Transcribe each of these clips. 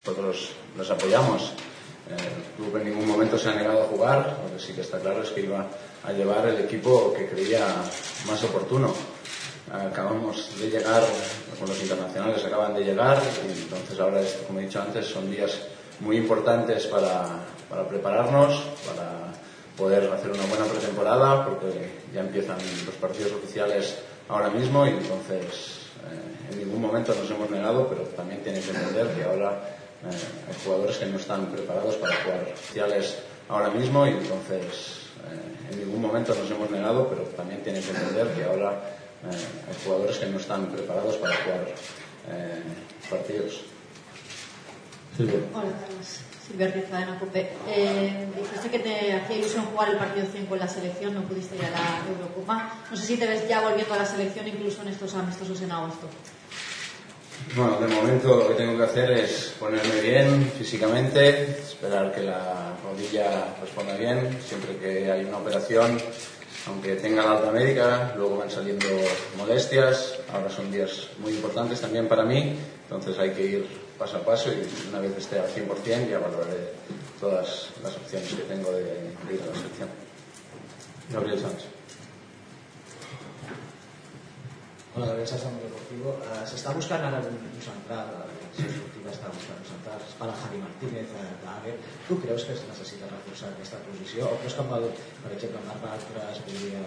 Nosotros los apoyamos. El club en ningún momento se ha negado a jugar, lo que sí que está claro es que iba a llevar el equipo que creía más oportuno. Acabamos de llegar, los internacionales acaban de llegar y entonces ahora, como he dicho antes, son días muy importantes para prepararnos, para poder hacer una buena pretemporada, porque ya empiezan los partidos oficiales ahora mismo y entonces en ningún momento nos hemos negado, pero también tienen que entender que ahora hay jugadores que no están preparados para jugar oficiales ahora mismo y entonces en ningún momento nos hemos negado, pero también tienen que entender que ahora hay jugadores que no están preparados para jugar partidos. Silvia. Hola, Carlos. Silvia Riz, Cadena COPE. Dijiste que te hacía ilusión jugar el partido 100 con la selección, no pudiste ir a la Eurocopa. No sé si te ves ya volviendo a la selección incluso en estos amistosos en agosto. Bueno, de momento lo que tengo que hacer es ponerme bien físicamente, esperar que la rodilla responda bien. Siempre que hay una operación, aunque tenga la alta médica, luego van saliendo molestias. Ahora son días muy importantes también para mí, entonces hay que ir paso a paso y una vez esté al 100% ya valoraré todas las opciones que tengo de ir a la selección. Gabriel Sánchez. Hola, Gabriel Sánchez, Mundo Deportivo. S'està buscant ara un central, la direcció esportiva està buscant un central, es parla Javi Martínez d'Ague. Tu creus que es necessita reforçar aquesta posició o creus que per exemple, Marc Bartra es podria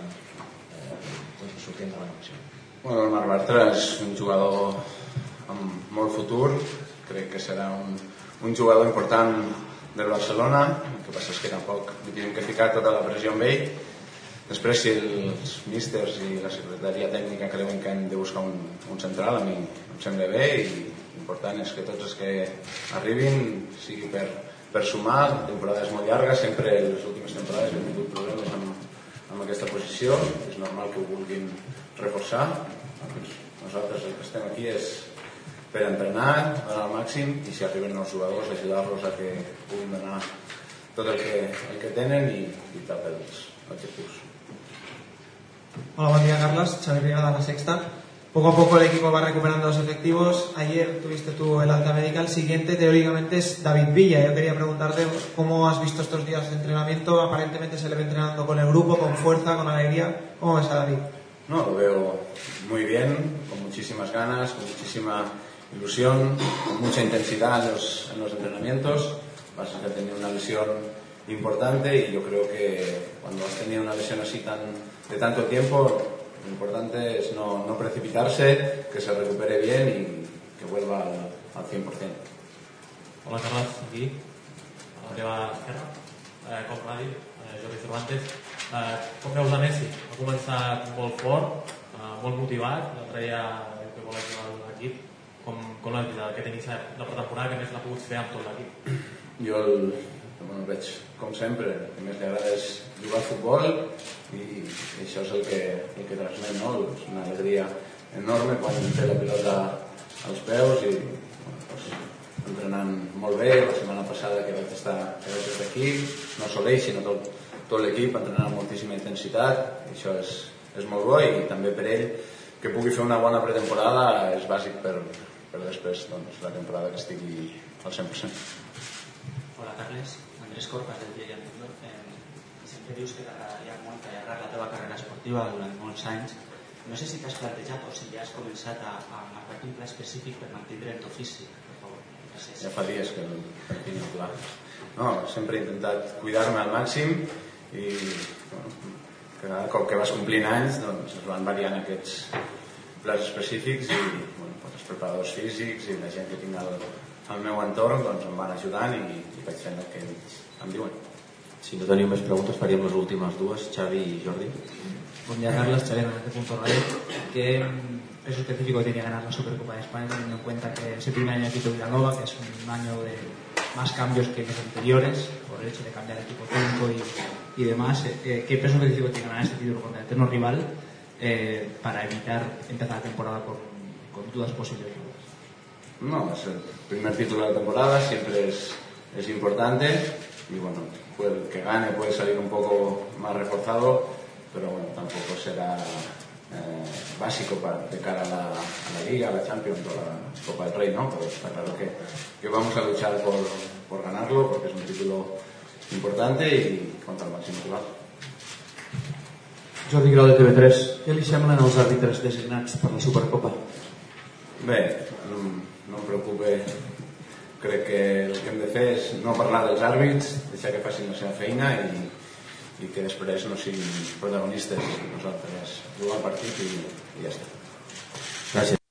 sortir de la connexió? Bueno, el Marc Bartra és un jugador amb molt futur, crec que serà un jugador important del Barcelona, el que passa és que tampoc li tenim que ficar tota la pressió amb ell. Després, si els místers i la secretaria tècnica creuen que hem de buscar un central, a mi em sembla bé i l'important és que tots els que arribin sigui per sumar. La temporada és molt llarga, sempre les últimes temporades hem tingut problemes amb aquesta posició, és normal que ho vulguin reforçar. Nosaltres el que estem aquí és per entrenar, donar al màxim i si arriben els jugadors ajudar-los a que puguin donar tot el que tenen i lluitar pels objectius. Hola, buen día, Carlos. Xavi Riera de La Sexta. Poco a poco el equipo va recuperando los efectivos. Ayer tuviste tú el alta médica. El siguiente, teóricamente, es David Villa. Yo quería preguntarte cómo has visto estos días de entrenamiento. Aparentemente se le ve entrenando con el grupo, con fuerza, con alegría. ¿Cómo ves a David? No, lo veo muy bien, con muchísimas ganas, con muchísima ilusión, con mucha intensidad en los entrenamientos. Pasa que ha tenido una lesión importante y yo creo que cuando has tenido una lesión así de tanto tiempo, lo importante es no precipitarse, que se recupere bien y que vuelva al 100%. Hola, Carles, aquí, a la teva esquerra, com va dir, Jordi Cervantes. Com veus a Messi? Ha començat molt fort, molt motivat, l'altre dia que vol ajudar l'equip. Com l'has vist, aquest inici de pretemporada, que més l'ha pogut fer amb tot l'equip? Jo el veig, com sempre, el que més li agrada és jugar a futbol i això és el que transmet, no? És una alegria enorme quan té la pilota als peus i entrenant molt bé. La setmana passada que vaig estar aquí, no sol ell, sinó tot l'equip entrenant amb moltíssima intensitat. Això és molt bo i també per ell que pugui fer una bona pretemporada és bàsic per després la temporada que estigui al 100%. Hola, Carles. Andrés Corpas, del Diari Anterior. Sempre dius que t'agradaria molt allargar la teva carrera esportiva durant molts anys. No sé si t'has plantejat o si ja has començat a marcar un pla específic per mantenir el teu físic, per favor. Gràcies. Ja fa dies que tinc el pla. No, sempre he intentat cuidar-me al màxim i cada cop que vas complint anys doncs es van variant aquests plans específics i els preparadors físics i la gent que tinc al meu entorn doncs em van ajudant i vaig fent el que ells em diuen. Si no teniu més preguntes, faríem les últimes dues, Xavi y Jordi. Buen día, Carlos. Xavi, Radio. ¿Qué peso específico tiene ganar la Supercopa de España, teniendo en cuenta que es el primer año de Tito Vilanova, que es un año de más cambios que los anteriores, por el hecho de cambiar el equipo técnico y demás? ¿Qué peso específico tiene ganar este título contra el eterno rival para evitar empezar la temporada con dudas posibles? No, es el primer título de la temporada, siempre es importante y bueno, el que gane puede salir un poco más reforzado, pero bueno, tampoco será básico de cara a la Liga, a la Champions o a la Copa del Rey, ¿no? Pero está claro que vamos a luchar por ganarlo, porque es un título importante i contra el màxim rival. Jordi Grau de TV3, què li semblen els àrbitres designats per la Supercopa? Bé, no em preocupa. Crec que el que hem de fer és no parlar dels àrbits, deixar que facin la seva feina i que després no siguin protagonistes. Nosaltres jugar el partit i ja està. Gràcies.